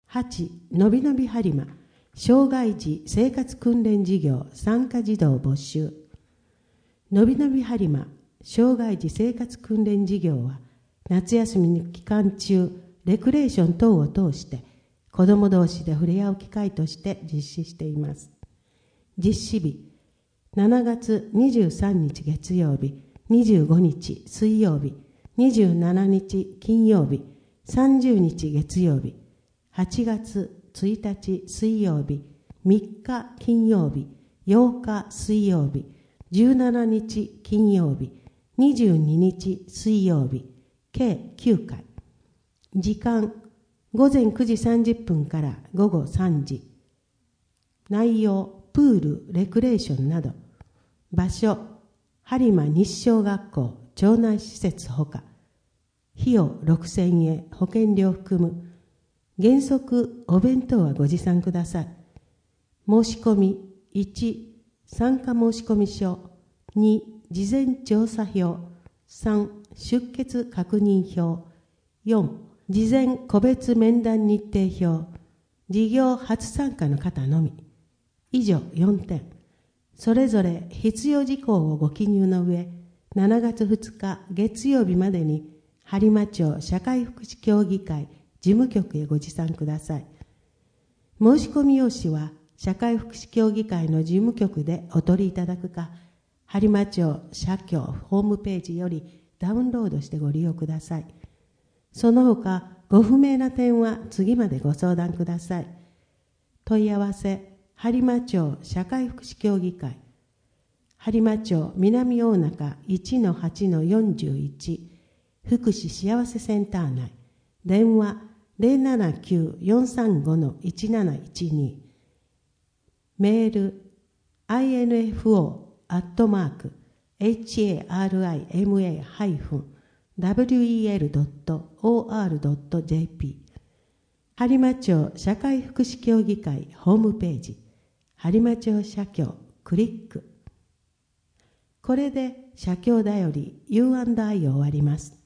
8、のびのびはりま障害児生活訓練事業参加児童募集。のびのびはりま障害児生活訓練事業は、夏休み期間中、レクレーション等を通して、子ども同士で触れ合う機会として実施しています。実施日、7月23日月曜日、25日水曜日、27日金曜日、30日月曜日、8月1日水曜日、3日金曜日、8日水曜日、17日金曜日、22日水曜日、計9回。時間、午前9時30分から午後3時。内容、プール、レクレーションなど。場所、播磨西小学校町内施設ほか。費用6000円、保険料含む。原則、お弁当はご持参ください。申し込み、1、参加申込書。2、事前調査票。3、出欠確認票。4、事前個別面談日程表。事業初参加の方のみ。以上4点。それぞれ必要事項をご記入の上、7月2日月曜日までに、播磨町社会福祉協議会事務局へご持参ください。申し込み用紙は、社会福祉協議会の事務局でお取りいただくか、播磨町社協ホームページよりダウンロードしてご利用ください。その他、ご不明な点は次までご相談ください。問い合わせ、播磨町社会福祉協議会、播磨町南大中 1-8-41 福祉幸せセンター内、電話 079-435-1712、メール info@harima-wel.or.jp 播磨町社会福祉協議会ホームページ、播磨町社協クリック。これで社協だより U&I を終わります。